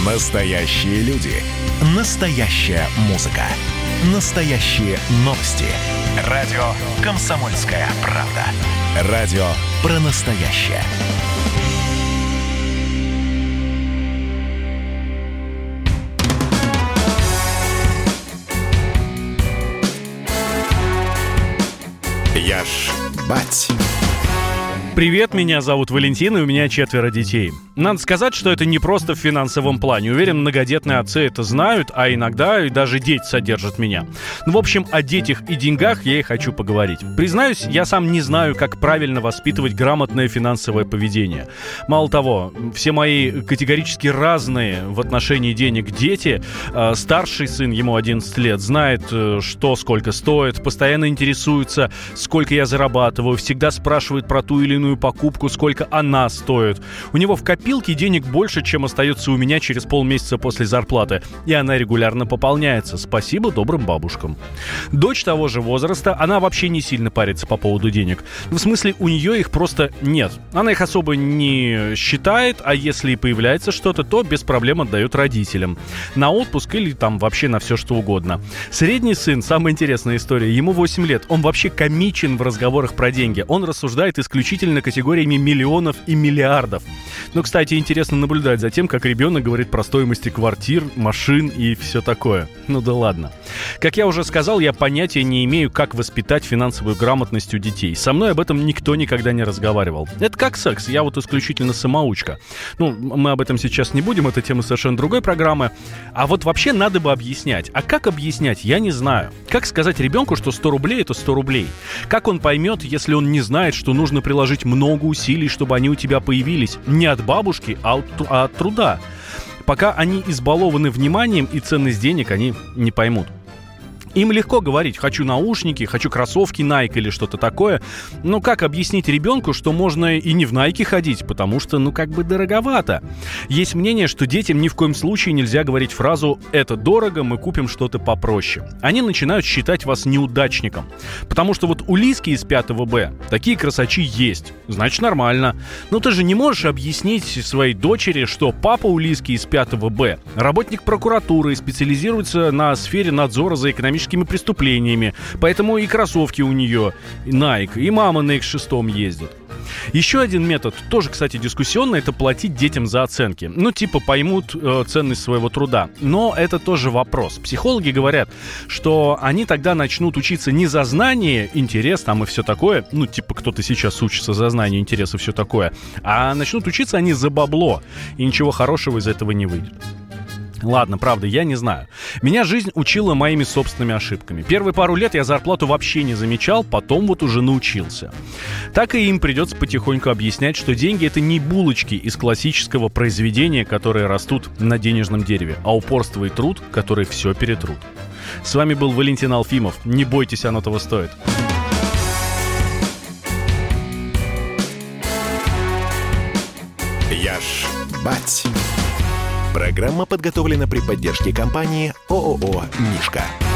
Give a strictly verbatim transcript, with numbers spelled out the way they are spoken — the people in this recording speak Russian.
Настоящие люди. Настоящая музыка. Настоящие новости. Радио «Комсомольская правда». Радио про настоящее. Я ж бать. Привет, меня зовут Валентин, и у меня четверо детей. Надо сказать, что это не просто в финансовом плане. Уверен, многодетные отцы это знают, а иногда и даже дети содержат меня. Ну, в общем, о детях и деньгах я и хочу поговорить. Признаюсь, я сам не знаю, как правильно воспитывать грамотное финансовое поведение. Мало того, все мои категорически разные в отношении денег дети. Э, старший сын, ему одиннадцать лет, знает, э, что сколько стоит, постоянно интересуется, сколько я зарабатываю, всегда спрашивает про ту или иную покупку, сколько она стоит. У него в копилке денег больше, чем остается у меня через полмесяца после зарплаты, и она регулярно пополняется. Спасибо добрым бабушкам. Дочь того же возраста, она вообще не сильно парится по поводу денег. В смысле, у нее их просто нет. Она их особо не считает, а если и появляется что-то, то без проблем отдает родителям. На отпуск или там вообще на все что угодно. Средний сын, самая интересная история, ему восемь лет. Он вообще комичен в разговорах про деньги. Он рассуждает исключительно категориями миллионов и миллиардов. Но, кстати, интересно наблюдать за тем, как ребенок говорит про стоимости квартир, машин и все такое. Ну да ладно. Как я уже сказал, я понятия не имею, как воспитать финансовую грамотность у детей. Со мной об этом никто никогда не разговаривал. Это как секс, я вот исключительно самоучка. Ну, мы об этом сейчас не будем, это тема совершенно другой программы. А вот вообще надо бы объяснять. А как объяснять, я не знаю. Как сказать ребенку, что сто рублей это сто рублей? Как он поймет, если он не знает, что нужно приложить много усилий, чтобы они у тебя появились? Не от бабушки, а от, а от труда. Пока они избалованы вниманием и ценность денег, они не поймут. Им легко говорить: хочу наушники, хочу кроссовки Nike или что-то такое. Но как объяснить ребенку, что можно и не в Nike ходить, потому что, ну, как бы дороговато? Есть мнение, что детям ни в коем случае нельзя говорить фразу «это дорого, мы купим что-то попроще». Они начинают считать вас неудачником. Потому что вот у Лизки из пятого Б такие красачи есть. Значит, нормально. Но ты же не можешь объяснить своей дочери, что папа у Лизки из пятого Б работник прокуратуры и специализируется на сфере надзора за экономическими преступлениями, поэтому и кроссовки у нее Nike, и мама на икс шесть ездит. Еще один метод, тоже, кстати, дискуссионный, это платить детям за оценки. Ну, типа, поймут э, ценность своего труда. Но это тоже вопрос. Психологи говорят, что они тогда начнут учиться не за знание, интерес там и все такое, ну, типа, кто-то сейчас учится за знание, интерес и все такое, а начнут учиться они за бабло, и ничего хорошего из этого не выйдет. Ладно, правда, я не знаю. Меня жизнь учила моими собственными ошибками. Первые пару лет я зарплату вообще не замечал, потом вот уже научился. Так и им придется потихоньку объяснять, что деньги — это не булочки из классического произведения, которые растут на денежном дереве, а упорство и труд, которые все перетрут. С вами был Валентин Алфимов. Не бойтесь, оно того стоит. Я ж бать. Программа подготовлена при поддержке компании ООО «Мишка».